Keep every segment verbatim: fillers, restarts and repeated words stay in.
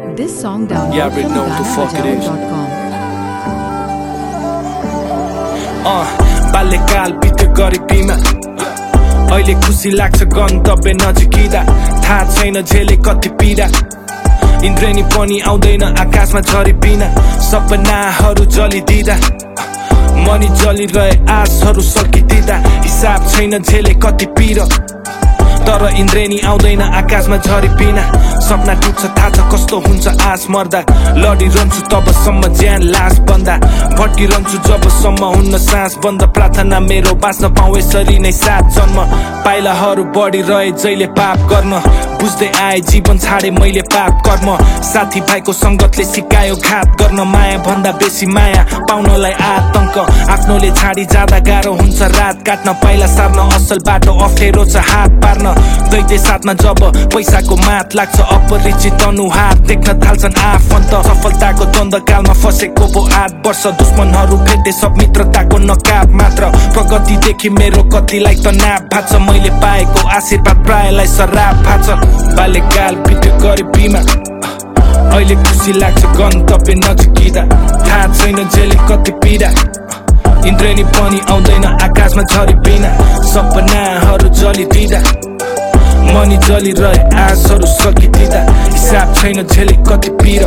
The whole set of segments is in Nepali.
This song download Yeah, I from know what the fuck it is. gana bajao dot com. अँ बाल्यकाल बित्यो गरिबीमा अहिले खुसी लाग्छ गन्तव्य नजिकिँदा थाहा छैन झेले कति पीडा इन्द्रेणी पनि आउँदैन आकाशमा झरी बिना सपनाहरू जलिदिँदा मनी जलिरहे आशहरू सकिदिँदा हिसाब छैन झेले कति पीडा तर इन्द्रेणी आउँदैन आकाशमा झरी बिना सपना टुट्छ थाहा छ कस्तो हुन्छ आस मर्दा लडिरहन्छु तबसम्म ज्यान लास बन्दा भट्किरहन्छु जबसम्म हुन्न सास बन्द प्रार्थना मेरो बाँच्न पाउँ यसरी नै सात जन्म पाइलाहरू बढिरहे जहिले पाप गर्न बुझ्दै आए जीवन छाडे मैले पाप कर्म साथी भाइको संगतले सिकायो घात गर्न माया भन्दा बेसी माया पाउनलाई आतंक आफ्नोले छाडी जाँदा गाह्रो हुन्छ रात काट्न पाइला सार्न असल बाटो अप्ठ्यारो छ हात पार्न दैत्य साथमा जब पैसाको मात लाग्छ अपरिचित अनुहार देख्न थाल्छन् आफन्त सफलताको द्वन्द्वकालमा फसेको भो आठ वर्ष दुश्मनहरू भेटे सब मित्रताको नकाब मात्र प्रगतिदेखि मेरो कतिलाई तनाव भाग्छ मैले पाएको आशीर्वाद प्रायलाई सराप भाग्छ बाल्यकाल बित्यो गरिबीमा अहिले खुसी लाग्छ गन्तव्य नजिकिँदा थाहा छैन झेले कति पीडा इन्द्रेणी पनि आउँदैन आकाशमा झरी बिना सपनाहरू जलिदिँदा मनी जलिरहे आशहरू सकिदिँदा हिसाब छैन झेले कति पीडा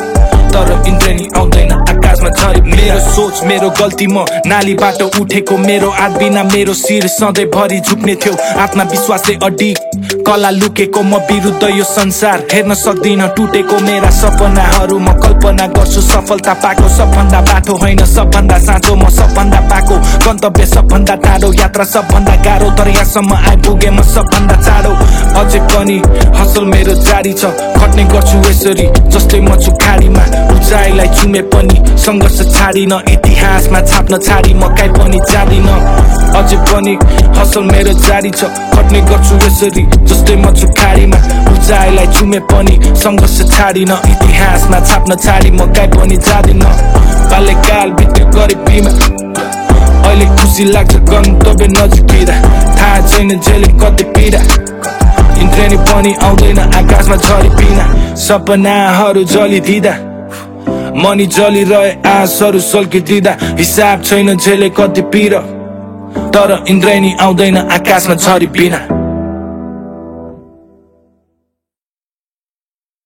तर इन्द्रेणी आउँदैन आकाशमा झरी मेरो सोच मेरो गल्ती म नालीबाट उठेको मेरो हात बिना मेरो शिर सधैँ भरि झुक्ने थियो आत्मविश्वासले अडिग कला लुकेको म विरुद्ध यो संसार हेर्न सक्दिन टुटेको मेरा सपनाहरू म कल्पना गर्छु सफलता पाएको सबभन्दा बाटो होइन सबभन्दा साँचो म सबभन्दा पाएको गन्तव्य सबभन्दा टाढो यात्रा सबभन्दा गाह्रो तर यहाँसम्म आइपुगे म सबभन्दा चाँडो अझै पनि हसल मेरो जारी छ खट्ने गर्छु यसरी जस्तै म छु खाडीमा उचाइलाई चुमे पनि सङ्घर्ष छाडिन इतिहासमा छाप्न छाडी म काहीँ पनि जाँदिन अझै पनि हसल मेरो जारी छ खट्ने गर्छु यसरी जस्तै म छु खाडीमा उचाइलाई चुमे पनि सङ्घर्ष छाडिन इतिहासमा छाप्न छाडी म काहीँ पनि जाँदिन बाल्यकाल बित्यो गरिबीमा अहिले खुसी लाग्छ गन्तव्य नजिकिँदा थाहा छैन झेले कति पीडा इन्द्रेणी पनि आउँदैन आकाशमा झरी बिना सपनाहरू जलिदिँदा मनी जलिरहे आशहरू सल्किदिँदा हिसाब छैन झेले कति पीडा तर इन्द्रेणी आउँदैन आकाशमा झरी बिना